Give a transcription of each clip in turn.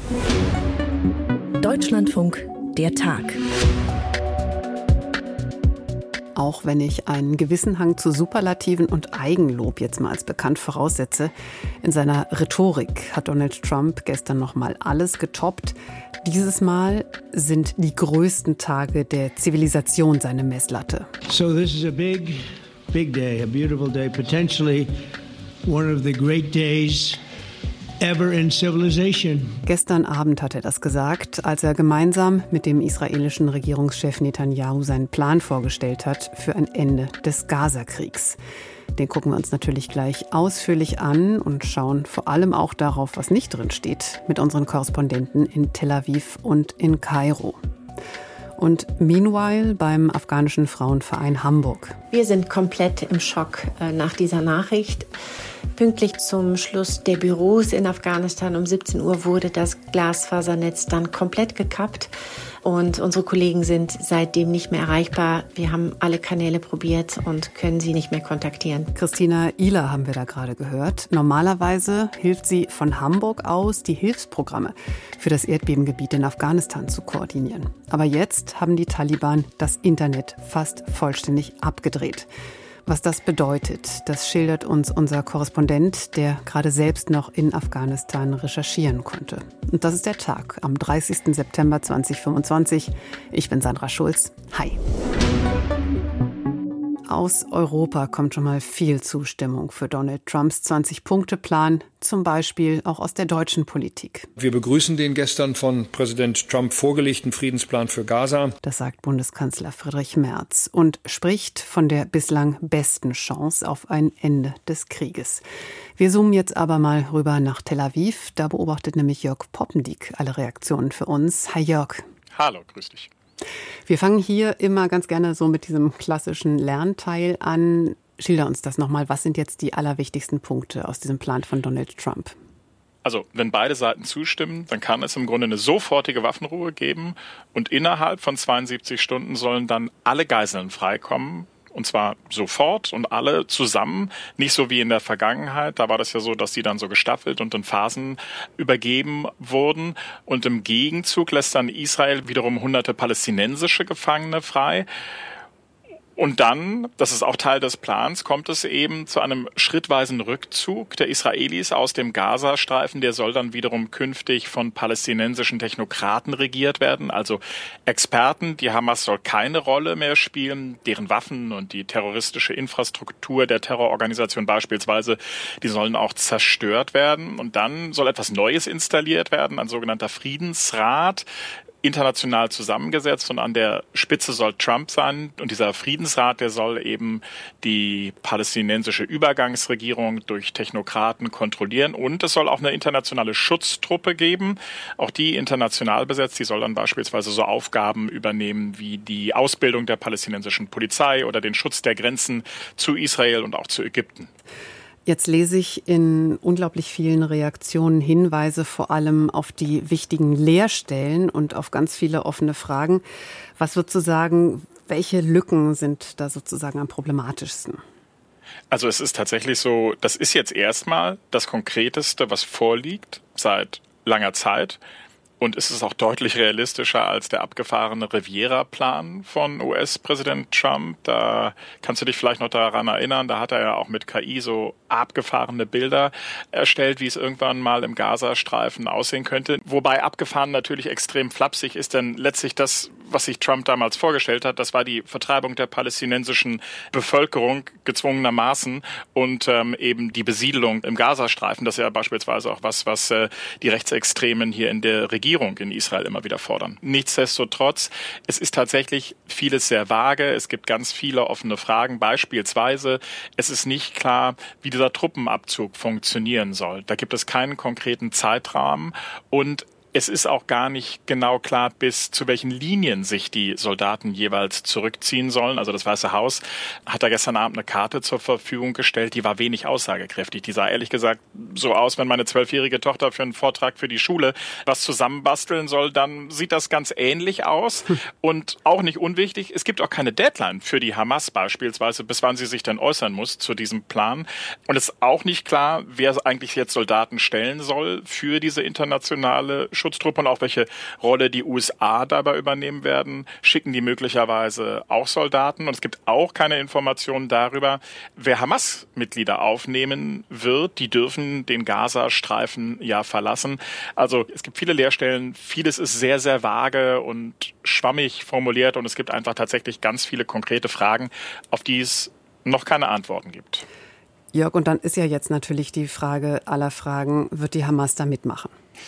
Deutschlandfunk, der Tag. Auch wenn ich einen gewissen Hang zu Superlativen und Eigenlob jetzt mal als bekannt voraussetze, in seiner Rhetorik hat Donald Trump gestern noch mal alles getoppt. Dieses Mal sind die größten Tage der Zivilisation seine Messlatte. So this is a big day, a beautiful day, potentially one of the great days ever in civilization. Gestern Abend hat er das gesagt, als er gemeinsam mit dem israelischen Regierungschef Netanyahu seinen Plan vorgestellt hat für ein Ende des Gaza-Kriegs. Den gucken wir uns natürlich gleich ausführlich an und schauen vor allem auch darauf, was nicht drin steht, mit unseren Korrespondenten in Tel Aviv und in Kairo. Und meanwhile beim afghanischen Frauenverein Hamburg. Wir sind komplett im Schock nach dieser Nachricht. Pünktlich zum Schluss der Büros in Afghanistan um 17 Uhr wurde das Glasfasernetz dann komplett gekappt. Und unsere Kollegen sind seitdem nicht mehr erreichbar. Wir haben alle Kanäle probiert und können sie nicht mehr kontaktieren. Christina Ihler haben wir da gerade gehört. Normalerweise hilft sie von Hamburg aus, die Hilfsprogramme für das Erdbebengebiet in Afghanistan zu koordinieren. Aber jetzt haben die Taliban das Internet fast vollständig abgedreht. Was das bedeutet, das schildert uns unser Korrespondent, der gerade selbst noch in Afghanistan recherchieren konnte. Und das ist der Tag am 30. September 2025. Ich bin Sandra Schulz. Hi. Aus Europa kommt schon mal viel Zustimmung für Donald Trumps 20-Punkte-Plan, zum Beispiel auch aus der deutschen Politik. Wir begrüßen den gestern von Präsident Trump vorgelegten Friedensplan für Gaza. Das sagt Bundeskanzler Friedrich Merz und spricht von der bislang besten Chance auf ein Ende des Krieges. Wir zoomen jetzt aber mal rüber nach Tel Aviv. Da beobachtet nämlich Jörg Poppendiek alle Reaktionen für uns. Hi Jörg. Hallo, grüß dich. Wir fangen hier immer ganz gerne so mit diesem klassischen Lernteil an. Schilder uns das nochmal. Was sind jetzt die allerwichtigsten Punkte aus diesem Plan von Donald Trump? Also, wenn beide Seiten zustimmen, dann kann es im Grunde eine sofortige Waffenruhe geben. Und innerhalb von 72 Stunden sollen dann alle Geiseln freikommen. Und zwar sofort und alle zusammen, nicht so wie in der Vergangenheit. Da war das ja so, dass die dann so gestaffelt und in Phasen übergeben wurden. Und im Gegenzug lässt dann Israel wiederum hunderte palästinensische Gefangene frei. Und dann, das ist auch Teil des Plans, kommt es eben zu einem schrittweisen Rückzug der Israelis aus dem Gazastreifen. Der soll dann wiederum künftig von palästinensischen Technokraten regiert werden, also Experten. Die Hamas soll keine Rolle mehr spielen. Deren Waffen und die terroristische Infrastruktur der Terrororganisation beispielsweise, die sollen auch zerstört werden. Und dann soll etwas Neues installiert werden, ein sogenannter Friedensrat, international zusammengesetzt, und an der Spitze soll Trump sein. Und dieser Friedensrat, der soll eben die palästinensische Übergangsregierung durch Technokraten kontrollieren. Und es soll auch eine internationale Schutztruppe geben, auch die international besetzt. Die soll dann beispielsweise so Aufgaben übernehmen wie die Ausbildung der palästinensischen Polizei oder den Schutz der Grenzen zu Israel und auch zu Ägypten. Jetzt lese ich in unglaublich vielen Reaktionen Hinweise vor allem auf die wichtigen Leerstellen und auf ganz viele offene Fragen. Was würdest du sagen, welche Lücken sind da sozusagen am problematischsten? Also es ist tatsächlich so, das ist jetzt erstmal das Konkreteste, was vorliegt seit langer Zeit. Und es ist auch deutlich realistischer als der abgefahrene Riviera-Plan von US-Präsident Trump. Da kannst du dich vielleicht noch daran erinnern, da hat er ja auch mit KI so abgefahrene Bilder erstellt, wie es irgendwann mal im Gazastreifen aussehen könnte. Wobei abgefahren natürlich extrem flapsig ist, denn letztlich das, was sich Trump damals vorgestellt hat, das war die Vertreibung der palästinensischen Bevölkerung gezwungenermaßen und eben die Besiedelung im Gazastreifen. Das ist ja beispielsweise auch was die Rechtsextremen hier in der Regierung in Israel immer wieder fordern. Nichtsdestotrotz, es ist tatsächlich vieles sehr vage. Es gibt ganz viele offene Fragen. Beispielsweise, es ist nicht klar, wie dieser Truppenabzug funktionieren soll. Da gibt es keinen konkreten Zeitrahmen und es ist auch gar nicht genau klar, bis zu welchen Linien sich die Soldaten jeweils zurückziehen sollen. Also das Weiße Haus hat da gestern Abend eine Karte zur Verfügung gestellt, die war wenig aussagekräftig. Die sah ehrlich gesagt so aus, wenn meine 12-jährige Tochter für einen Vortrag für die Schule was zusammenbasteln soll, dann sieht das ganz ähnlich aus. Und auch nicht unwichtig, es gibt auch keine Deadline für die Hamas beispielsweise, bis wann sie sich denn äußern muss zu diesem Plan. Und es ist auch nicht klar, wer eigentlich jetzt Soldaten stellen soll für diese internationale Grenzschutztruppe und auch welche Rolle die USA dabei übernehmen werden. Schicken die möglicherweise auch Soldaten? Und es gibt auch keine Informationen darüber, wer Hamas-Mitglieder aufnehmen wird. Die dürfen den Gazastreifen ja verlassen. Also es gibt viele Leerstellen. Vieles ist sehr, sehr vage und schwammig formuliert. Und es gibt einfach tatsächlich ganz viele konkrete Fragen, auf die es noch keine Antworten gibt. Jörg, und dann ist ja jetzt natürlich die Frage aller Fragen, wird die Hamas da mitmachen?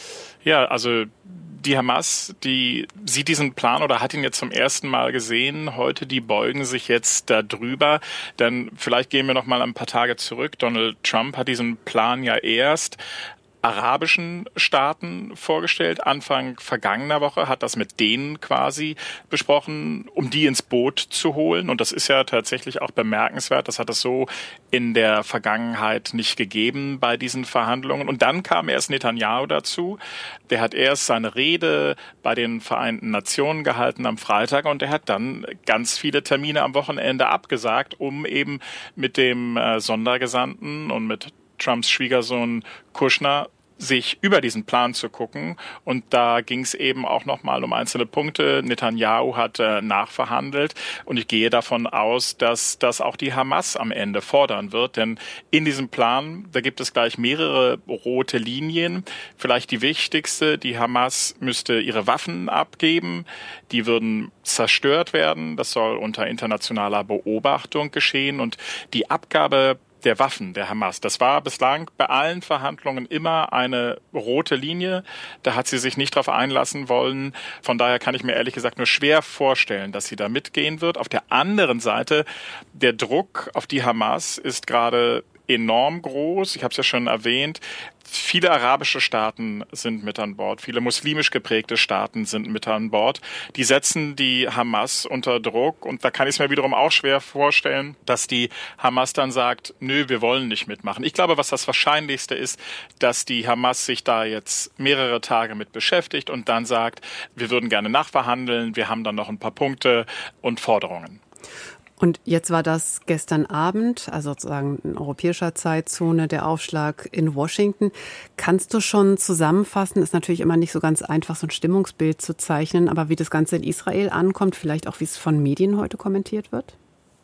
Ja, also die Hamas, die sieht diesen Plan oder hat ihn jetzt zum ersten Mal gesehen. Heute, die beugen sich jetzt da drüber. Dann vielleicht gehen wir noch mal ein paar Tage zurück. Donald Trump hat diesen Plan ja erst arabischen Staaten vorgestellt. Anfang vergangener Woche hat das mit denen quasi besprochen, um die ins Boot zu holen. Und das ist ja tatsächlich auch bemerkenswert. Das hat es so in der Vergangenheit nicht gegeben bei diesen Verhandlungen. Und dann kam erst Netanyahu dazu. Der hat erst seine Rede bei den Vereinten Nationen gehalten am Freitag und der hat dann ganz viele Termine am Wochenende abgesagt, um eben mit dem Sondergesandten und mit Trumps Schwiegersohn Kushner sich über diesen Plan zu gucken. Und da ging es eben auch nochmal um einzelne Punkte. Netanyahu hat nachverhandelt und ich gehe davon aus, dass das auch die Hamas am Ende fordern wird. Denn in diesem Plan, da gibt es gleich mehrere rote Linien. Vielleicht die wichtigste, die Hamas müsste ihre Waffen abgeben. Die würden zerstört werden. Das soll unter internationaler Beobachtung geschehen. Und die Abgabe der Waffen der Hamas. Das war bislang bei allen Verhandlungen immer eine rote Linie. Da hat sie sich nicht darauf einlassen wollen. Von daher kann ich mir ehrlich gesagt nur schwer vorstellen, dass sie da mitgehen wird. Auf der anderen Seite, der Druck auf die Hamas ist gerade enorm groß. Ich habe es ja schon erwähnt. Viele arabische Staaten sind mit an Bord. Viele muslimisch geprägte Staaten sind mit an Bord. Die setzen die Hamas unter Druck. Und da kann ich es mir wiederum auch schwer vorstellen, dass die Hamas dann sagt, nö, wir wollen nicht mitmachen. Ich glaube, was das Wahrscheinlichste ist, dass die Hamas sich da jetzt mehrere Tage mit beschäftigt und dann sagt, wir würden gerne nachverhandeln. Wir haben dann noch ein paar Punkte und Forderungen. Und jetzt war das gestern Abend, also sozusagen in europäischer Zeitzone, der Aufschlag in Washington. Kannst du schon zusammenfassen, ist natürlich immer nicht so ganz einfach, so ein Stimmungsbild zu zeichnen, aber wie das Ganze in Israel ankommt, vielleicht auch, wie es von Medien heute kommentiert wird?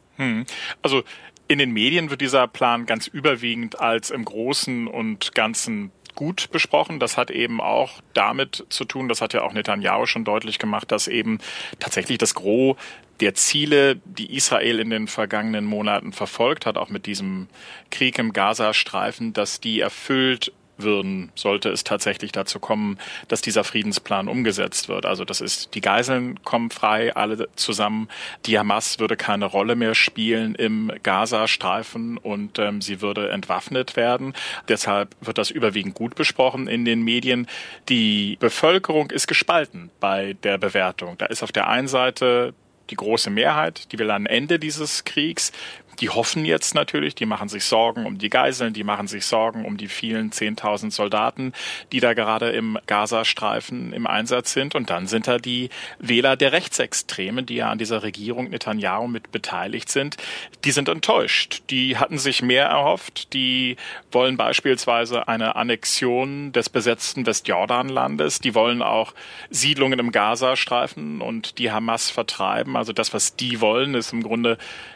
Also in den Medien wird dieser Plan ganz überwiegend als im Großen und Ganzen gut besprochen. Das hat eben auch damit zu tun, das hat ja auch Netanyahu schon deutlich gemacht, dass eben tatsächlich das Gros der Ziele, die Israel in den vergangenen Monaten verfolgt hat, auch mit diesem Krieg im Gazastreifen, dass die erfüllt würden, sollte es tatsächlich dazu kommen, dass dieser Friedensplan umgesetzt wird. Also das ist, die Geiseln kommen frei, alle zusammen. Die Hamas würde keine Rolle mehr spielen im Gazastreifen und sie würde entwaffnet werden. Deshalb wird das überwiegend gut besprochen in den Medien. Die Bevölkerung ist gespalten bei der Bewertung. Da ist auf der einen Seite die große Mehrheit, die will ein Ende dieses Kriegs. Die hoffen jetzt natürlich, die machen sich Sorgen um die Geiseln, die machen sich Sorgen um die vielen 10.000 Soldaten, die da gerade im Gazastreifen im Einsatz sind. Und dann sind da die Wähler der Rechtsextremen, die ja an dieser Regierung Netanyahu mit beteiligt sind. Die sind enttäuscht. Die hatten sich mehr erhofft. Die wollen beispielsweise eine Annexion des besetzten Westjordanlandes. Die wollen auch Siedlungen im Gazastreifen und die Hamas vertreiben. Also das, was die wollen, ist im Grunde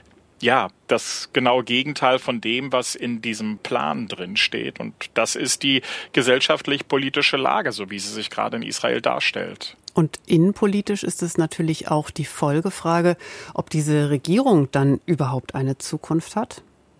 ja, das genaue Gegenteil von dem, was in diesem Plan drin steht. Und das ist die gesellschaftlich-politische Lage, so wie sie sich gerade in Israel darstellt. Und innenpolitisch ist es natürlich auch die Folgefrage, ob diese Regierung dann überhaupt eine Zukunft hat?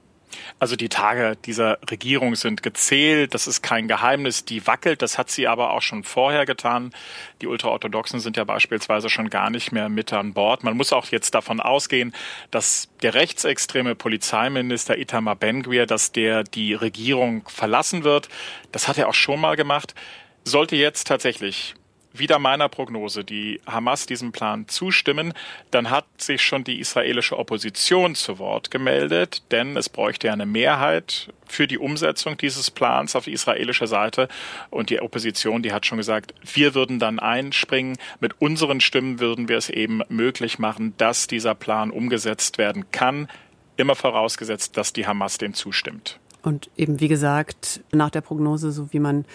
Also die Tage dieser Regierung sind gezählt, das ist kein Geheimnis, die wackelt, das hat sie aber auch schon vorher getan. Die Ultraorthodoxen sind ja beispielsweise schon gar nicht mehr mit an Bord. Man muss auch jetzt davon ausgehen, dass der rechtsextreme Polizeiminister Itamar Ben-Gvir, dass der die Regierung verlassen wird. Das hat er auch schon mal gemacht. Sollte jetzt tatsächlich wieder meiner Prognose die Hamas diesem Plan zustimmen, dann hat sich schon die israelische Opposition zu Wort gemeldet, denn es bräuchte ja eine Mehrheit für die Umsetzung dieses Plans auf israelischer Seite. Und die Opposition, die hat schon gesagt, wir würden dann einspringen. Mit unseren Stimmen würden wir es eben möglich machen, dass dieser Plan umgesetzt werden kann, immer vorausgesetzt, dass die Hamas dem zustimmt. Und eben, wie gesagt, nach der Prognose, so wie man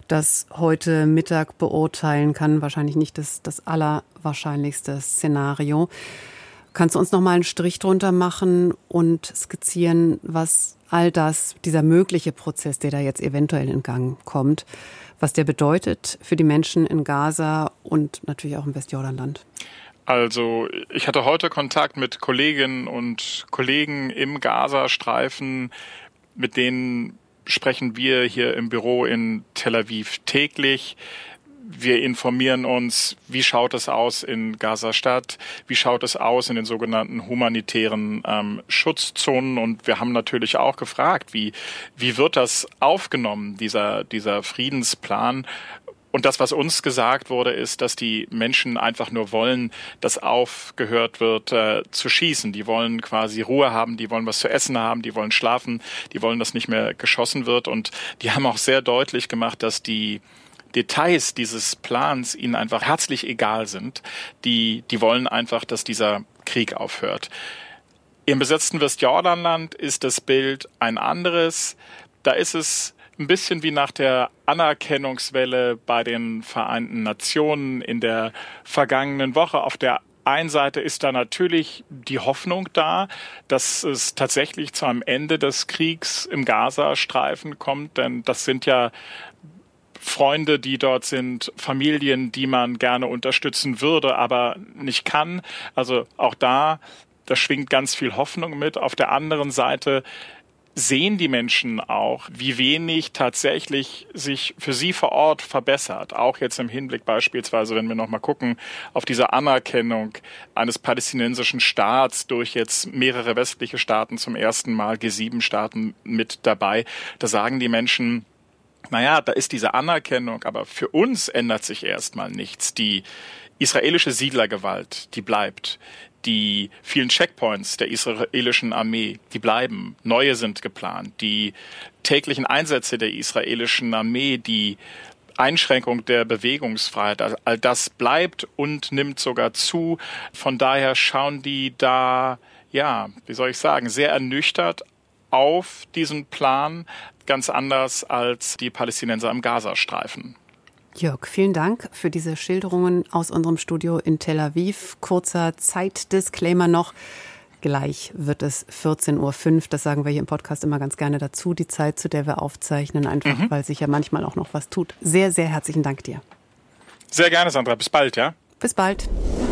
das heute Mittag beurteilen kann. Wahrscheinlich nicht das allerwahrscheinlichste Szenario. Kannst du uns noch mal einen Strich drunter machen und skizzieren, was all das, dieser mögliche Prozess, der da jetzt eventuell in Gang kommt, was der bedeutet für die Menschen in Gaza und natürlich auch im Westjordanland? Also ich hatte heute Kontakt mit Kolleginnen und Kollegen im Gazastreifen, mit denen sprechen wir hier im Büro in Tel Aviv täglich. Wir informieren uns, wie schaut es aus in Gaza-Stadt, wie schaut es aus in den sogenannten humanitären Schutzzonen. Und wir haben natürlich auch gefragt, wie wird das aufgenommen, dieser Friedensplan. Und das, was uns gesagt wurde, ist, dass die Menschen einfach nur wollen, dass aufgehört wird zu schießen. Die wollen quasi Ruhe haben, die wollen was zu essen haben, die wollen schlafen, die wollen, dass nicht mehr geschossen wird. Und die haben auch sehr deutlich gemacht, dass die Details dieses Plans ihnen einfach herzlich egal sind. Die wollen einfach, dass dieser Krieg aufhört. Im besetzten Westjordanland ist das Bild ein anderes. Da ist es ein bisschen wie nach der Anerkennungswelle bei den Vereinten Nationen in der vergangenen Woche. Auf der einen Seite ist da natürlich die Hoffnung da, dass es tatsächlich zu einem Ende des Kriegs im Gazastreifen kommt, denn das sind ja Freunde, die dort sind, Familien, die man gerne unterstützen würde, aber nicht kann. Also auch da schwingt ganz viel Hoffnung mit. Auf der anderen Seite sehen die Menschen auch, wie wenig tatsächlich sich für sie vor Ort verbessert. Auch jetzt im Hinblick beispielsweise, wenn wir nochmal gucken, auf diese Anerkennung eines palästinensischen Staats durch jetzt mehrere westliche Staaten, zum ersten Mal G7-Staaten mit dabei. Da sagen die Menschen, naja, da ist diese Anerkennung, aber für uns ändert sich erstmal nichts. Die israelische Siedlergewalt, die bleibt. Die vielen Checkpoints der israelischen Armee, die bleiben. Neue sind geplant. Die täglichen Einsätze der israelischen Armee, die Einschränkung der Bewegungsfreiheit, all das bleibt und nimmt sogar zu. Von daher schauen die da, ja, wie soll ich sagen, sehr ernüchtert auf diesen Plan, ganz anders als die Palästinenser im Gazastreifen. Jörg, vielen Dank für diese Schilderungen aus unserem Studio in Tel Aviv. Kurzer Zeitdisclaimer noch. Gleich wird es 14.05 Uhr. Das sagen wir hier im Podcast immer ganz gerne dazu. Die Zeit, zu der wir aufzeichnen, einfach weil sich ja manchmal auch noch was tut. Sehr, sehr herzlichen Dank dir. Sehr gerne, Sandra. Bis bald, ja? Bis bald.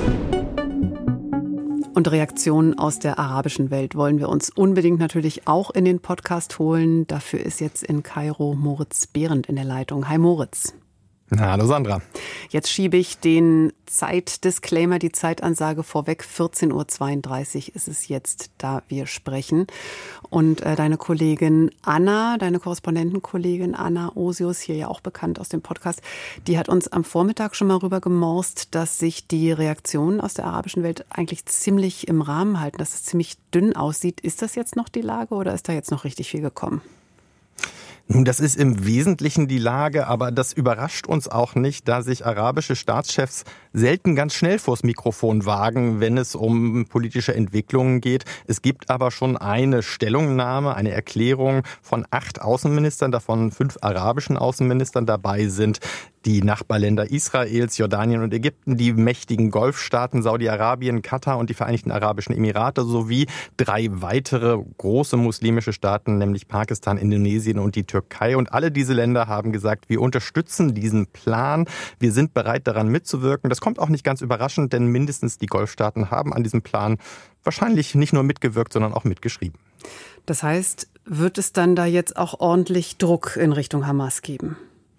Und Reaktionen aus der arabischen Welt wollen wir uns unbedingt natürlich auch in den Podcast holen. Dafür ist jetzt in Kairo Moritz Behrendt in der Leitung. Hi Moritz. Na, hallo Sandra. Jetzt schiebe ich den Zeitdisclaimer, die Zeitansage vorweg. 14.32 Uhr ist es jetzt, da wir sprechen. Und deine Kollegin Anna, deine Korrespondentenkollegin Anna Osius, hier ja auch bekannt aus dem Podcast, die hat uns am Vormittag schon mal rüber gemorst, dass sich die Reaktionen aus der arabischen Welt eigentlich ziemlich im Rahmen halten, dass es ziemlich dünn aussieht. Ist das jetzt noch die Lage oder ist da jetzt noch richtig viel gekommen? Nun, das ist im Wesentlichen die Lage, aber das überrascht uns auch nicht, da sich arabische Staatschefs selten ganz schnell vors Mikrofon wagen, wenn es um politische Entwicklungen geht. Es gibt aber schon eine Stellungnahme, eine Erklärung von 8 Außenministern, davon 5 arabischen Außenministern dabei sind. Die Nachbarländer Israels, Jordanien und Ägypten, die mächtigen Golfstaaten Saudi-Arabien, Katar und die Vereinigten Arabischen Emirate sowie 3 weitere große muslimische Staaten, nämlich Pakistan, Indonesien und die Türkei. Und alle diese Länder haben gesagt, wir unterstützen diesen Plan, wir sind bereit daran mitzuwirken. Das kommt auch nicht ganz überraschend, denn mindestens die Golfstaaten haben an diesem Plan wahrscheinlich nicht nur mitgewirkt, sondern auch mitgeschrieben. Das heißt, wird es dann da jetzt auch ordentlich Druck in Richtung Hamas geben?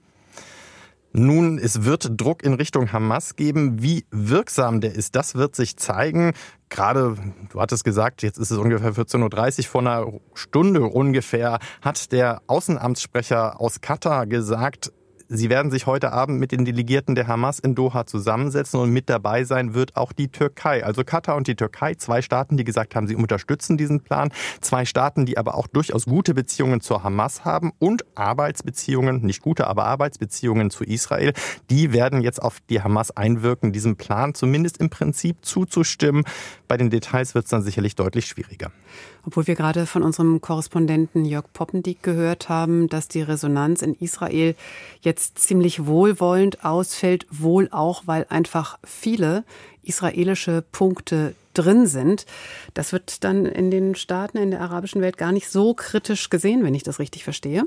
Nun, es wird Druck in Richtung Hamas geben. Wie wirksam der ist, das wird sich zeigen. Gerade, du hattest gesagt, jetzt ist es ungefähr 14.30 Uhr, vor einer Stunde ungefähr, hat der Außenamtssprecher aus Katar gesagt, sie werden sich heute Abend mit den Delegierten der Hamas in Doha zusammensetzen und mit dabei sein wird auch die Türkei. Also Katar und die Türkei, 2 Staaten, die gesagt haben, sie unterstützen diesen Plan. 2 Staaten, die aber auch durchaus gute Beziehungen zur Hamas haben und Arbeitsbeziehungen, nicht gute, aber Arbeitsbeziehungen zu Israel. Die werden jetzt auf die Hamas einwirken, diesem Plan zumindest im Prinzip zuzustimmen. Bei den Details wird es dann sicherlich deutlich schwieriger. Obwohl wir gerade von unserem Korrespondenten Jörg Poppendiek gehört haben, dass die Resonanz in Israel jetzt jetzt ziemlich wohlwollend ausfällt, wohl auch, weil einfach viele israelische Punkte drin sind. Das wird dann in den Staaten, in der arabischen Welt gar nicht so kritisch gesehen, wenn ich das richtig verstehe.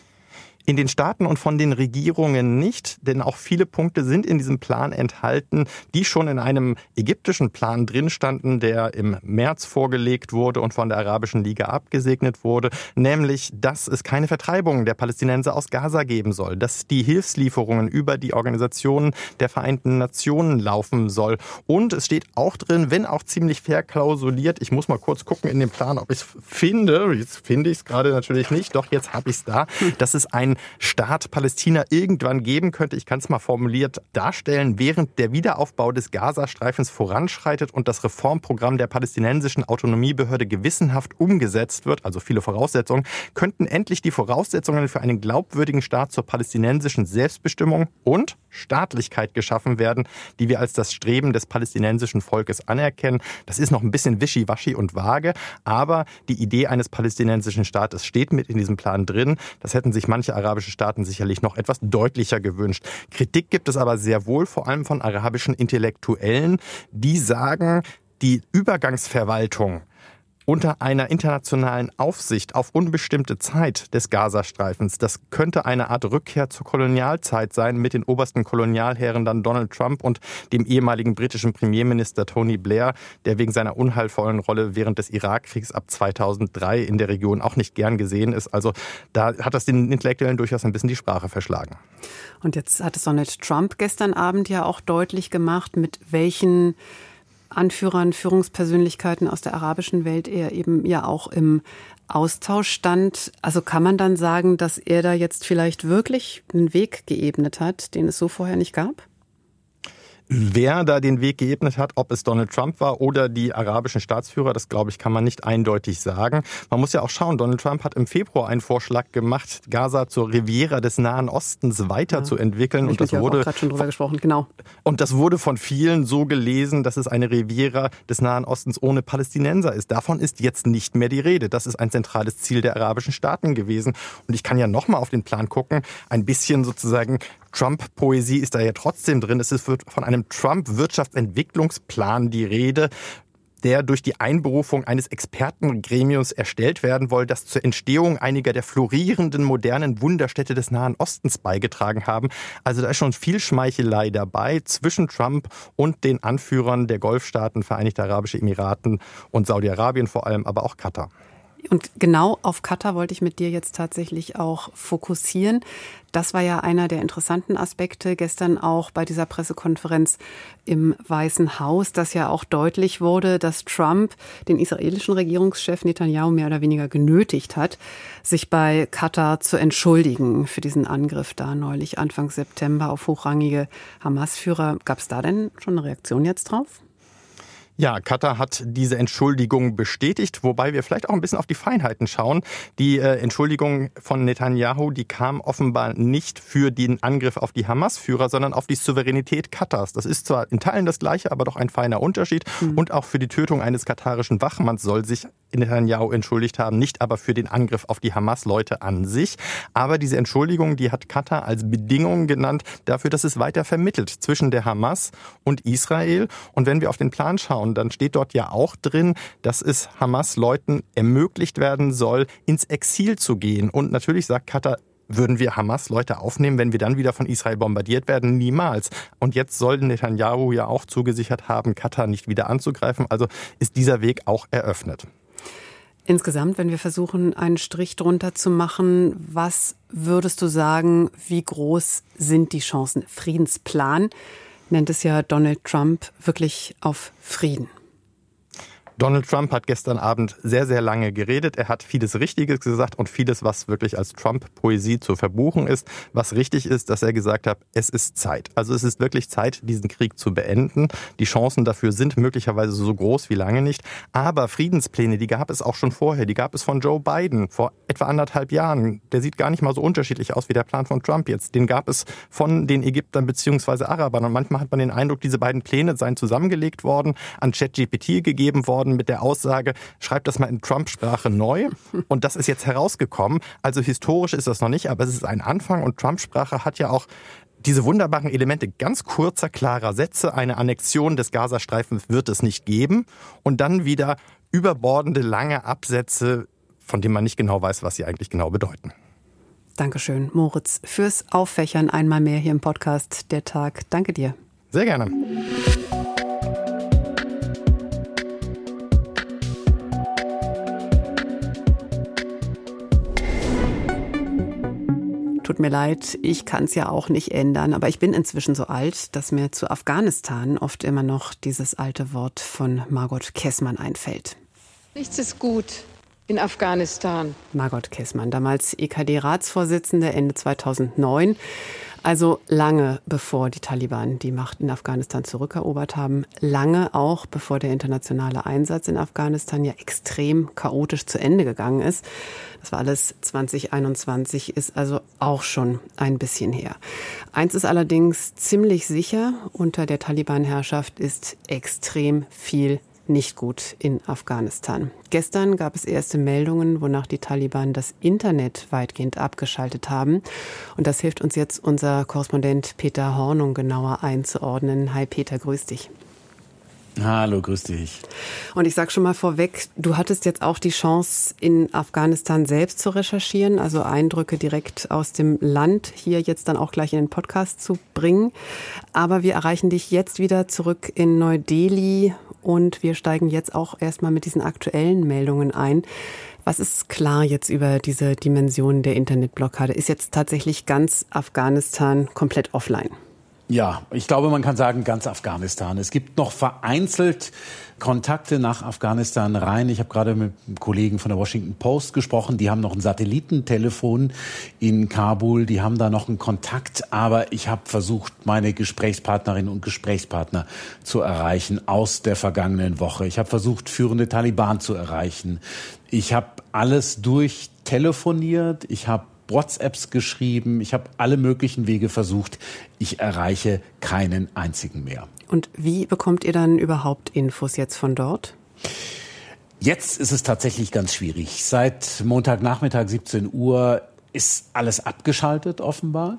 In den Staaten und von den Regierungen nicht, denn auch viele Punkte sind in diesem Plan enthalten, die schon in einem ägyptischen Plan drin standen, der im März vorgelegt wurde und von der Arabischen Liga abgesegnet wurde, nämlich, dass es keine Vertreibung der Palästinenser aus Gaza geben soll, dass die Hilfslieferungen über die Organisationen der Vereinten Nationen laufen soll. Und es steht auch drin, wenn auch ziemlich verklausuliert, ich muss mal kurz gucken in dem Plan, ob ich es finde, jetzt finde ich es gerade natürlich nicht, doch jetzt habe ich es da, dass es ein Staat Palästina irgendwann geben könnte. Ich kann es mal formuliert darstellen, während der Wiederaufbau des Gazastreifens voranschreitet und das Reformprogramm der palästinensischen Autonomiebehörde gewissenhaft umgesetzt wird, also viele Voraussetzungen, könnten endlich die Voraussetzungen für einen glaubwürdigen Staat zur palästinensischen Selbstbestimmung und Staatlichkeit geschaffen werden, die wir als das Streben des palästinensischen Volkes anerkennen. Das ist noch ein bisschen wischiwaschi und vage, aber die Idee eines palästinensischen Staates steht mit in diesem Plan drin. Das hätten sich manche arabische Staaten sicherlich noch etwas deutlicher gewünscht. Kritik gibt es aber sehr wohl, vor allem von arabischen Intellektuellen, die sagen, die Übergangsverwaltung unter einer internationalen Aufsicht auf unbestimmte Zeit des Gazastreifens, das könnte eine Art Rückkehr zur Kolonialzeit sein mit den obersten Kolonialherren dann Donald Trump und dem ehemaligen britischen Premierminister Tony Blair, der wegen seiner unheilvollen Rolle während des Irakkriegs ab 2003 in der Region auch nicht gern gesehen ist. Also da hat das den Intellektuellen durchaus ein bisschen die Sprache verschlagen. Und jetzt hat es Donald Trump gestern Abend ja auch deutlich gemacht, mit welchen Anführern, Führungspersönlichkeiten aus der arabischen Welt er eben ja auch im Austausch stand. Also kann man dann sagen, dass er da jetzt vielleicht wirklich einen Weg geebnet hat, den es so vorher nicht gab? Wer da den Weg geebnet hat, ob es Donald Trump war oder die arabischen Staatsführer, das glaube ich, kann man nicht eindeutig sagen. Man muss ja auch schauen, Donald Trump hat im Februar einen Vorschlag gemacht, Gaza zur Riviera des Nahen Ostens weiterzuentwickeln. Und das wurde gerade schon drüber gesprochen, genau. Und das wurde von vielen so gelesen, dass es eine Riviera des Nahen Ostens ohne Palästinenser ist. Davon ist jetzt nicht mehr die Rede. Das ist ein zentrales Ziel der arabischen Staaten gewesen. Und ich kann ja nochmal auf den Plan gucken, ein bisschen sozusagen Trump-Poesie ist da ja trotzdem drin. Es ist von einem Trump-Wirtschaftsentwicklungsplan die Rede, der durch die Einberufung eines Expertengremiums erstellt werden soll, das zur Entstehung einiger der florierenden modernen Wunderstädte des Nahen Ostens beigetragen haben. Also da ist schon viel Schmeichelei dabei zwischen Trump und den Anführern der Golfstaaten, Vereinigte Arabische Emiraten und Saudi-Arabien vor allem, aber auch Katar. Und genau auf Katar wollte ich mit dir jetzt tatsächlich auch fokussieren. Das war ja einer der interessanten Aspekte gestern auch bei dieser Pressekonferenz im Weißen Haus, dass ja auch deutlich wurde, dass Trump den israelischen Regierungschef Netanyahu mehr oder weniger genötigt hat, sich bei Katar zu entschuldigen für diesen Angriff da neulich Anfang September auf hochrangige Hamas-Führer. Gab es da denn schon eine Reaktion jetzt drauf? Ja, Katar hat diese Entschuldigung bestätigt, wobei wir vielleicht auch ein bisschen auf die Feinheiten schauen. Die Entschuldigung von Netanyahu, die kam offenbar nicht für den Angriff auf die Hamas-Führer, sondern auf die Souveränität Katars. Das ist zwar in Teilen das Gleiche, aber doch ein feiner Unterschied. Und auch für die Tötung eines katarischen Wachmanns soll sich Netanyahu entschuldigt haben, nicht aber für den Angriff auf die Hamas-Leute an sich. Aber diese Entschuldigung, die hat Katar als Bedingung genannt dafür, dass es weiter vermittelt zwischen der Hamas und Israel. Und wenn wir auf den Plan schauen, dann steht dort ja auch drin, dass es Hamas-Leuten ermöglicht werden soll, ins Exil zu gehen. Und natürlich sagt Katar, würden wir Hamas-Leute aufnehmen, wenn wir dann wieder von Israel bombardiert werden? Niemals. Und jetzt soll Netanyahu ja auch zugesichert haben, Katar nicht wieder anzugreifen. Also ist dieser Weg auch eröffnet. Insgesamt, wenn wir versuchen, einen Strich drunter zu machen, was würdest du sagen, wie groß sind die Chancen? Friedensplan nennt es ja Donald Trump wirklich auf Frieden. Donald Trump hat gestern Abend sehr, sehr lange geredet. Er hat vieles Richtiges gesagt und vieles, was wirklich als Trump-Poesie zu verbuchen ist. Was richtig ist, dass er gesagt hat, es ist Zeit. Also es ist wirklich Zeit, diesen Krieg zu beenden. Die Chancen dafür sind möglicherweise so groß wie lange nicht. Aber Friedenspläne, die gab es auch schon vorher. Die gab es von Joe Biden vor etwa 1,5 Jahren. Der sieht gar nicht mal so unterschiedlich aus wie der Plan von Trump jetzt. Den gab es von den Ägyptern bzw. Arabern. Und manchmal hat man den Eindruck, diese beiden Pläne seien zusammengelegt worden, an ChatGPT gegeben worden worden mit der Aussage, schreibt das mal in Trump-Sprache neu. Und das ist jetzt herausgekommen. Also historisch ist das noch nicht, aber es ist ein Anfang. Und Trump-Sprache hat ja auch diese wunderbaren Elemente ganz kurzer, klarer Sätze. Eine Annexion des Gazastreifens wird es nicht geben. Und dann wieder überbordende, lange Absätze, von denen man nicht genau weiß, was sie eigentlich genau bedeuten. Dankeschön, Moritz, fürs Auffächern einmal mehr hier im Podcast Der Tag. Danke dir. Sehr gerne. Tut mir leid, ich kann es ja auch nicht ändern, aber ich bin inzwischen so alt, dass mir zu Afghanistan oft immer noch dieses alte Wort von Margot Kessmann einfällt. Nichts ist gut in Afghanistan. Margot Kessmann, damals EKD-Ratsvorsitzende, Ende 2009. Also lange bevor die Taliban die Macht in Afghanistan zurückerobert haben. Lange auch bevor der internationale Einsatz in Afghanistan ja extrem chaotisch zu Ende gegangen ist. Das war alles 2021, ist also auch schon ein bisschen her. Eins ist allerdings ziemlich sicher, unter der Taliban-Herrschaft ist extrem viel nicht gut in Afghanistan. Gestern gab es erste Meldungen, wonach die Taliban das Internet weitgehend abgeschaltet haben. Und das hilft uns jetzt unser Korrespondent Peter Hornung genauer einzuordnen. Hi Peter, grüß dich. Hallo, grüß dich. Und ich sag schon mal vorweg, du hattest jetzt auch die Chance, in Afghanistan selbst zu recherchieren, also Eindrücke direkt aus dem Land hier jetzt dann auch gleich in den Podcast zu bringen. Aber wir erreichen dich jetzt wieder zurück in Neu-Delhi und wir steigen jetzt auch erstmal mit diesen aktuellen Meldungen ein. Was ist klar jetzt über diese Dimension der Internetblockade? Ist jetzt tatsächlich ganz Afghanistan komplett offline? Ja, ich glaube, man kann sagen, ganz Afghanistan. Es gibt noch vereinzelt Kontakte nach Afghanistan rein. Ich habe gerade mit einem Kollegen von der Washington Post gesprochen. Die haben noch ein Satellitentelefon in Kabul. Die haben da noch einen Kontakt. Aber ich habe versucht, meine Gesprächspartnerinnen und Gesprächspartner zu erreichen aus der vergangenen Woche. Ich habe versucht, führende Taliban zu erreichen. Ich habe alles durchtelefoniert. Ich habe WhatsApps geschrieben, ich habe alle möglichen Wege versucht. Ich erreiche keinen einzigen mehr. Und wie bekommt ihr dann überhaupt Infos jetzt von dort? Jetzt ist es tatsächlich ganz schwierig. Seit Montagnachmittag 17 Uhr ist alles abgeschaltet offenbar.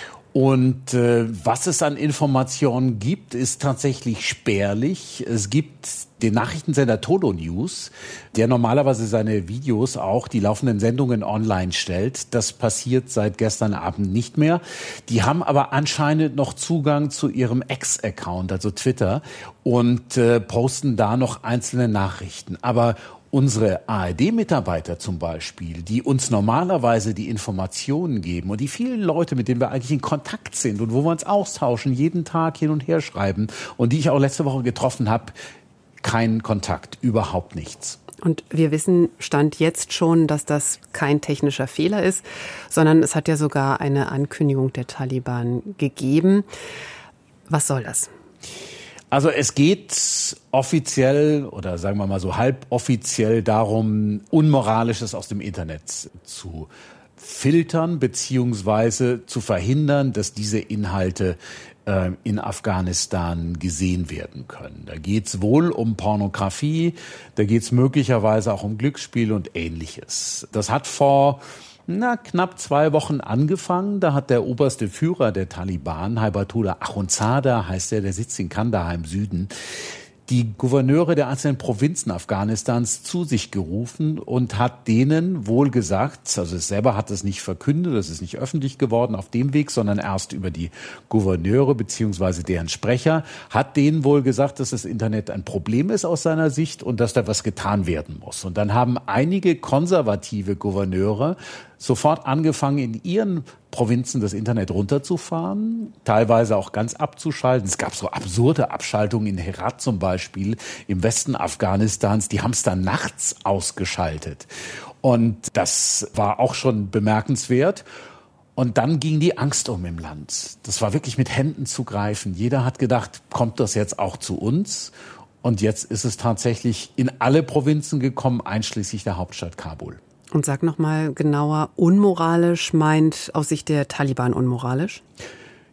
Und was es an Informationen gibt, ist tatsächlich spärlich. Es gibt den Nachrichtensender Todo News, der normalerweise seine Videos auch, die laufenden Sendungen online stellt. Das passiert seit gestern Abend nicht mehr. Die haben aber anscheinend noch Zugang zu ihrem Ex-Account, also Twitter, und posten da noch einzelne Nachrichten. Aber unsere ARD-Mitarbeiter zum Beispiel, die uns normalerweise die Informationen geben und die vielen Leute, mit denen wir eigentlich in Kontakt sind und wo wir uns austauschen, jeden Tag hin und her schreiben und die ich auch letzte Woche getroffen habe, kein Kontakt, überhaupt nichts. Und wir wissen, Stand jetzt schon, dass das kein technischer Fehler ist, sondern es hat ja sogar eine Ankündigung der Taliban gegeben. Was soll das? Also es geht offiziell oder sagen wir mal so halboffiziell darum, Unmoralisches aus dem Internet zu filtern beziehungsweise zu verhindern, dass diese Inhalte in Afghanistan gesehen werden können. Da geht's wohl um Pornografie, da geht's möglicherweise auch um Glücksspiel und Ähnliches. Das hat vor knapp 2 Wochen angefangen. Da hat der oberste Führer der Taliban, Haibatullah Akhundzada heißt der sitzt in Kandahar im Süden, die Gouverneure der einzelnen Provinzen Afghanistans zu sich gerufen und hat denen wohl gesagt, also es selber hat es nicht verkündet, das ist nicht öffentlich geworden auf dem Weg, sondern erst über die Gouverneure beziehungsweise deren Sprecher, hat denen wohl gesagt, dass das Internet ein Problem ist aus seiner Sicht und dass da was getan werden muss. Und dann haben einige konservative Gouverneure sofort angefangen, in ihren Provinzen das Internet runterzufahren, teilweise auch ganz abzuschalten. Es gab so absurde Abschaltungen in Herat zum Beispiel, im Westen Afghanistans, die haben es dann nachts ausgeschaltet. Und das war auch schon bemerkenswert. Und dann ging die Angst um im Land. Das war wirklich mit Händen zu greifen. Jeder hat gedacht, kommt das jetzt auch zu uns? Und jetzt ist es tatsächlich in alle Provinzen gekommen, einschließlich der Hauptstadt Kabul. Und sag noch mal genauer, unmoralisch meint aus Sicht der Taliban unmoralisch?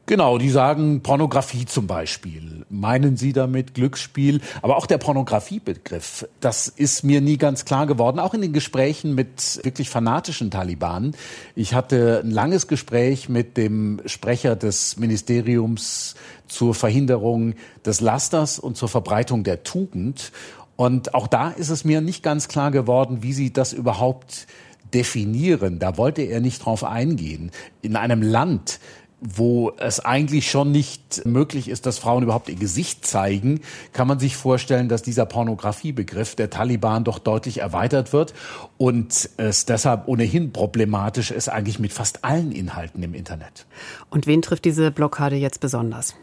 Genau, die sagen Pornografie zum Beispiel. Meinen Sie damit Glücksspiel? Aber auch der Pornografiebegriff, das ist mir nie ganz klar geworden, auch in den Gesprächen mit wirklich fanatischen Talibanen. Ich hatte ein langes Gespräch mit dem Sprecher des Ministeriums zur Verhinderung des Lasters und zur Verbreitung der Tugend. Und auch da ist es mir nicht ganz klar geworden, wie Sie das überhaupt definieren. Da wollte er nicht drauf eingehen. In einem Land, wo es eigentlich schon nicht möglich ist, dass Frauen überhaupt ihr Gesicht zeigen, kann man sich vorstellen, dass dieser Pornografiebegriff der Taliban doch deutlich erweitert wird und es deshalb ohnehin problematisch ist, eigentlich mit fast allen Inhalten im Internet. Und wen trifft diese Blockade jetzt besonders?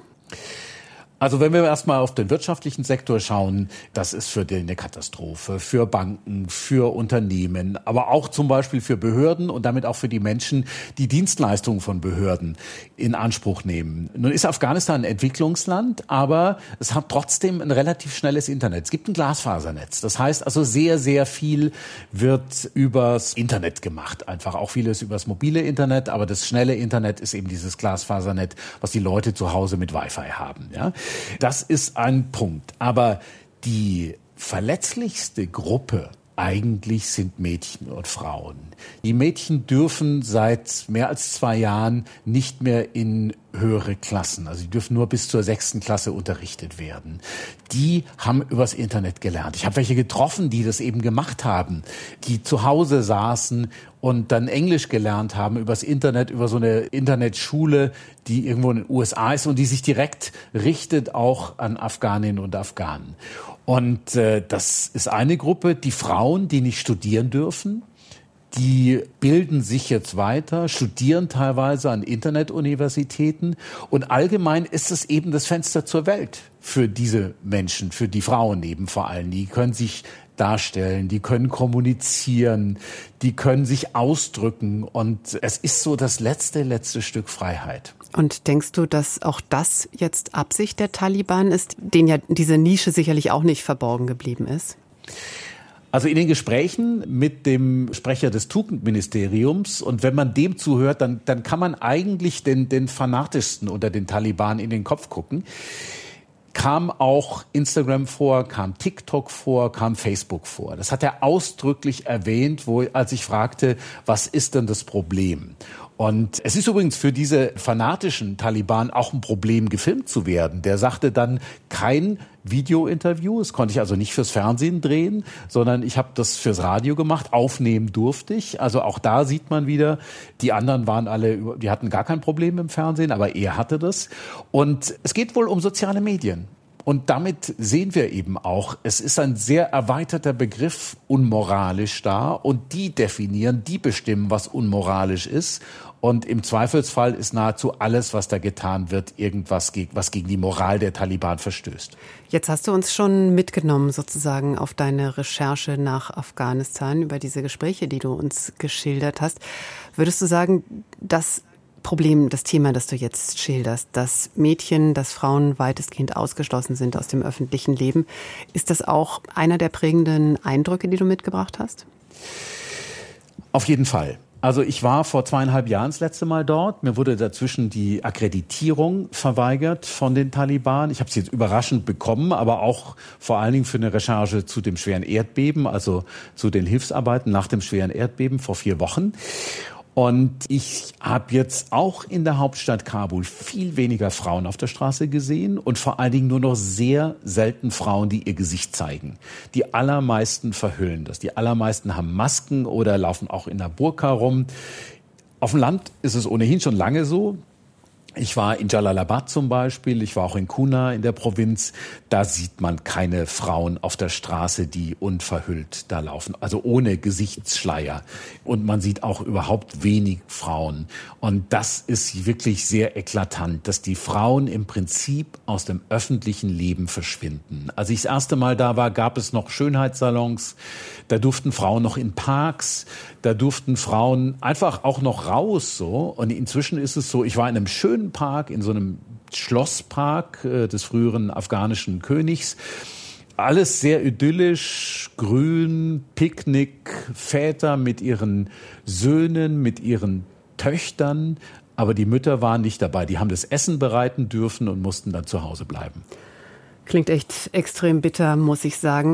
Also wenn wir erstmal auf den wirtschaftlichen Sektor schauen, das ist für den eine Katastrophe, für Banken, für Unternehmen, aber auch zum Beispiel für Behörden und damit auch für die Menschen, die Dienstleistungen von Behörden in Anspruch nehmen. Nun ist Afghanistan ein Entwicklungsland, aber es hat trotzdem ein relativ schnelles Internet. Es gibt ein Glasfasernetz. Das heißt also sehr, sehr viel wird übers Internet gemacht. Einfach auch vieles übers mobile Internet, aber das schnelle Internet ist eben dieses Glasfasernetz, was die Leute zu Hause mit Wi-Fi haben, ja. Das ist ein Punkt. Aber die verletzlichste Gruppe eigentlich sind Mädchen und Frauen. Die Mädchen dürfen seit mehr als 2 Jahren nicht mehr in höhere Klassen. Also die dürfen nur bis zur 6. Klasse unterrichtet werden. Die haben übers Internet gelernt. Ich habe welche getroffen, die das eben gemacht haben, die zu Hause saßen und dann Englisch gelernt haben übers Internet, über so eine Internetschule, die irgendwo in den USA ist und die sich direkt richtet auch an Afghaninnen und Afghanen. Und das ist eine Gruppe, die Frauen, die nicht studieren dürfen. Die bilden sich jetzt weiter, studieren teilweise an Internetuniversitäten und allgemein ist es eben das Fenster zur Welt für diese Menschen, für die Frauen eben vor allem. Die können sich darstellen, die können kommunizieren, die können sich ausdrücken und es ist so das letzte Stück Freiheit. Und denkst du, dass auch das jetzt Absicht der Taliban ist, denen ja diese Nische sicherlich auch nicht verborgen geblieben ist? Also in den Gesprächen mit dem Sprecher des Tugendministeriums und wenn man dem zuhört, dann kann man eigentlich den fanatischsten unter den Taliban in den Kopf gucken. Kam auch Instagram vor, kam TikTok vor, kam Facebook vor. Das hat er ausdrücklich erwähnt, als ich fragte, was ist denn das Problem? Und es ist übrigens für diese fanatischen Taliban auch ein Problem, gefilmt zu werden. Der sagte dann kein Videointerview, das konnte ich also nicht fürs Fernsehen drehen, sondern ich habe das fürs Radio gemacht, aufnehmen durfte ich. Also auch da sieht man wieder, die anderen waren alle, die hatten gar kein Problem im Fernsehen, aber er hatte das. Und es geht wohl um soziale Medien. Und damit sehen wir eben auch, es ist ein sehr erweiterter Begriff unmoralisch da und die definieren, die bestimmen, was unmoralisch ist. Und im Zweifelsfall ist nahezu alles, was da getan wird, irgendwas, was gegen die Moral der Taliban verstößt. Jetzt hast du uns schon mitgenommen sozusagen auf deine Recherche nach Afghanistan über diese Gespräche, die du uns geschildert hast. Würdest du sagen, das Problem, das Thema, das du jetzt schilderst, dass Mädchen, dass Frauen weitestgehend ausgeschlossen sind aus dem öffentlichen Leben, ist das auch einer der prägenden Eindrücke, die du mitgebracht hast? Auf jeden Fall. Also ich war vor 2,5 Jahren das letzte Mal dort. Mir wurde dazwischen die Akkreditierung verweigert von den Taliban. Ich habe sie jetzt überraschend bekommen, aber auch vor allen Dingen für eine Recherche zu dem schweren Erdbeben, also zu den Hilfsarbeiten nach dem schweren Erdbeben vor 4 Wochen. Und ich habe jetzt auch in der Hauptstadt Kabul viel weniger Frauen auf der Straße gesehen und vor allen Dingen nur noch sehr selten Frauen, die ihr Gesicht zeigen. Die allermeisten verhüllen das. Die allermeisten haben Masken oder laufen auch in der Burka rum. Auf dem Land ist es ohnehin schon lange so. Ich war in Jalalabad zum Beispiel, ich war auch in Kunar in der Provinz. Da sieht man keine Frauen auf der Straße, die unverhüllt da laufen, also ohne Gesichtsschleier. Und man sieht auch überhaupt wenig Frauen. Und das ist wirklich sehr eklatant, dass die Frauen im Prinzip aus dem öffentlichen Leben verschwinden. Als ich das erste Mal da war, gab es noch Schönheitssalons. Da durften Frauen noch in Parks. Da durften Frauen einfach auch noch raus, so. Und inzwischen ist es so, ich war in einem schönen Park, in so einem Schlosspark des früheren afghanischen Königs. Alles sehr idyllisch, grün, Picknick, Väter mit ihren Söhnen, mit ihren Töchtern. Aber die Mütter waren nicht dabei. Die haben das Essen bereiten dürfen und mussten dann zu Hause bleiben. Klingt echt extrem bitter, muss ich sagen.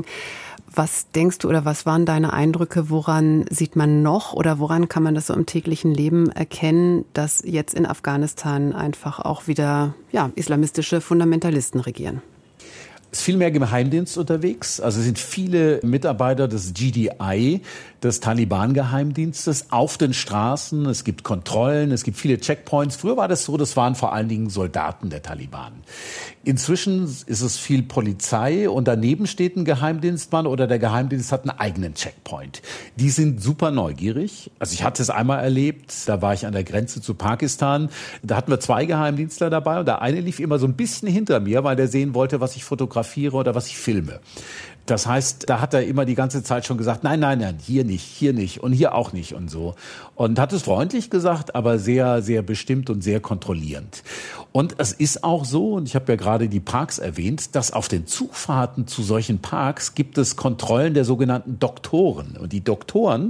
Was denkst du oder was waren deine Eindrücke? Woran sieht man noch oder woran kann man das so im täglichen Leben erkennen, dass jetzt in Afghanistan einfach auch wieder islamistische Fundamentalisten regieren? Es ist viel mehr Geheimdienst unterwegs. Also es sind viele Mitarbeiter des GDI, des Taliban-Geheimdienstes, auf den Straßen. Es gibt Kontrollen, es gibt viele Checkpoints. Früher war das so, das waren vor allen Dingen Soldaten der Taliban. Inzwischen ist es viel Polizei und daneben steht ein Geheimdienstmann oder der Geheimdienst hat einen eigenen Checkpoint. Die sind super neugierig. Also ich hatte es einmal erlebt, da war ich an der Grenze zu Pakistan. Da hatten wir 2 Geheimdienstler dabei und der eine lief immer so ein bisschen hinter mir, weil der sehen wollte, was ich fotografiere oder was ich filme. Das heißt, da hat er immer die ganze Zeit schon gesagt, nein, hier nicht und hier auch nicht und so. Und hat es freundlich gesagt, aber sehr, sehr bestimmt und sehr kontrollierend. Und es ist auch so, und ich habe ja gerade die Parks erwähnt, dass auf den Zugfahrten zu solchen Parks gibt es Kontrollen der sogenannten Doktoren. Und die Doktoren,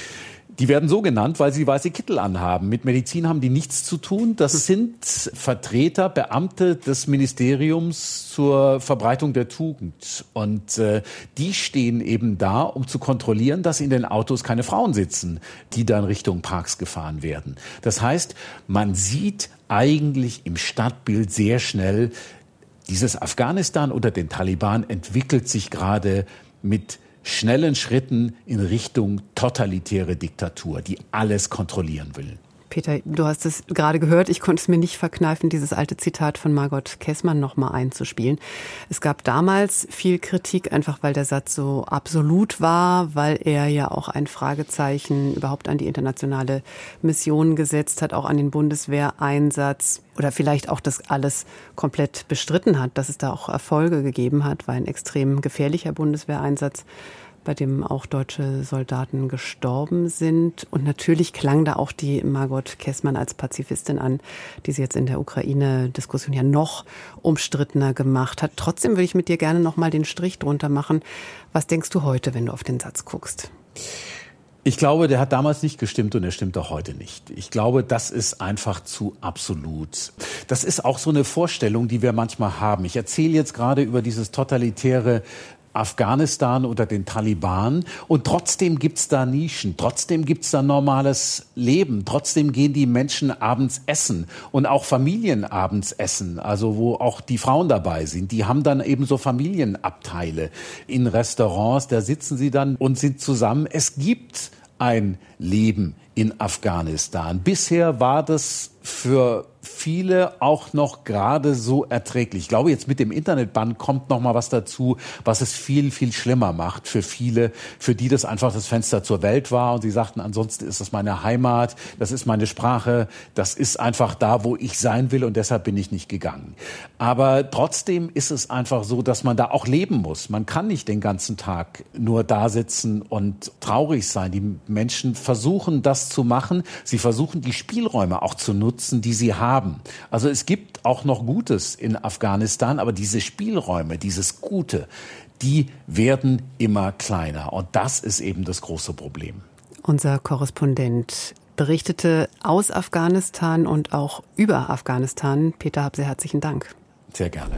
die werden so genannt, weil sie weiße Kittel anhaben. Mit Medizin haben die nichts zu tun. Das sind Vertreter, Beamte des Ministeriums zur Verbreitung der Tugend. Und die stehen eben da, um zu kontrollieren, dass in den Autos keine Frauen sitzen, die dann Richtung Parks gefahren werden. Das heißt, man sieht eigentlich im Stadtbild sehr schnell, dieses Afghanistan unter den Taliban entwickelt sich gerade mit schnellen Schritten in Richtung totalitäre Diktatur, die alles kontrollieren will. Peter, du hast es gerade gehört. Ich konnte es mir nicht verkneifen, dieses alte Zitat von Margot Kessmann noch mal einzuspielen. Es gab damals viel Kritik, einfach weil der Satz so absolut war, weil er ja auch ein Fragezeichen überhaupt an die internationale Mission gesetzt hat, auch an den Bundeswehreinsatz oder vielleicht auch das alles komplett bestritten hat, dass es da auch Erfolge gegeben hat, war ein extrem gefährlicher Bundeswehreinsatz, bei dem auch deutsche Soldaten gestorben sind. Und natürlich klang da auch die Margot Kessmann als Pazifistin an, die sie jetzt in der Ukraine-Diskussion ja noch umstrittener gemacht hat. Trotzdem würde ich mit dir gerne noch mal den Strich drunter machen. Was denkst du heute, wenn du auf den Satz guckst? Ich glaube, der hat damals nicht gestimmt und er stimmt auch heute nicht. Ich glaube, das ist einfach zu absolut. Das ist auch so eine Vorstellung, die wir manchmal haben. Ich erzähle jetzt gerade über dieses totalitäre Afghanistan unter den Taliban und trotzdem gibt's da Nischen, trotzdem gibt's da normales Leben, trotzdem gehen die Menschen abends essen und auch Familien abends essen, also wo auch die Frauen dabei sind, die haben dann eben so Familienabteile in Restaurants, da sitzen sie dann und sind zusammen. Es gibt ein Leben in Afghanistan. Bisher war das für viele auch noch gerade so erträglich. Ich glaube, jetzt mit dem Internetbann kommt noch mal was dazu, was es viel, viel schlimmer macht für viele, für die das einfach das Fenster zur Welt war. Und sie sagten, ansonsten ist das meine Heimat, das ist meine Sprache, das ist einfach da, wo ich sein will und deshalb bin ich nicht gegangen. Aber trotzdem ist es einfach so, dass man da auch leben muss. Man kann nicht den ganzen Tag nur da sitzen und traurig sein. Die Menschen versuchen, das zu machen. Sie versuchen, die Spielräume auch zu nutzen, die sie haben. Also es gibt auch noch Gutes in Afghanistan, aber diese Spielräume, dieses Gute, die werden immer kleiner. Und das ist eben das große Problem. Unser Korrespondent berichtete aus Afghanistan und auch über Afghanistan. Peter Habse, herzlichen Dank. Sehr gerne.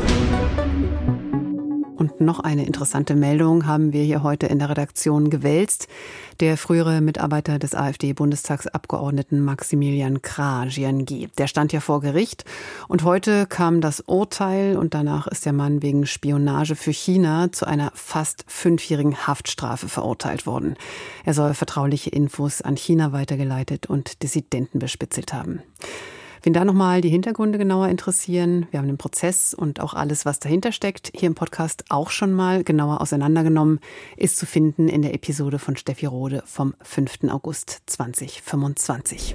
Und noch eine interessante Meldung haben wir hier heute in der Redaktion gewälzt. Der frühere Mitarbeiter des AfD-Bundestagsabgeordneten Maximilian Krah, GNG, der stand ja vor Gericht. Und heute kam das Urteil und danach ist der Mann wegen Spionage für China zu einer fast 5-jährigen Haftstrafe verurteilt worden. Er soll vertrauliche Infos an China weitergeleitet und Dissidenten bespitzelt haben. Wen da nochmal die Hintergründe genauer interessieren, wir haben den Prozess und auch alles, was dahinter steckt, hier im Podcast auch schon mal genauer auseinandergenommen, ist zu finden in der Episode von Steffi Rode vom 5. August 2025.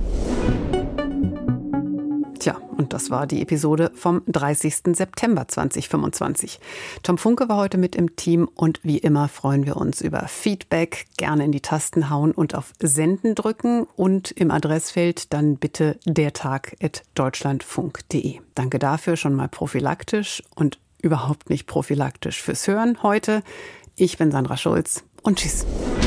Tja, und das war die Episode vom 30. September 2025. Tom Funke war heute mit im Team und wie immer freuen wir uns über Feedback, gerne in die Tasten hauen und auf Senden drücken und im Adressfeld dann bitte dertag@deutschlandfunk.de. Danke dafür schon mal prophylaktisch und überhaupt nicht prophylaktisch fürs Hören heute. Ich bin Sandra Schulz und tschüss.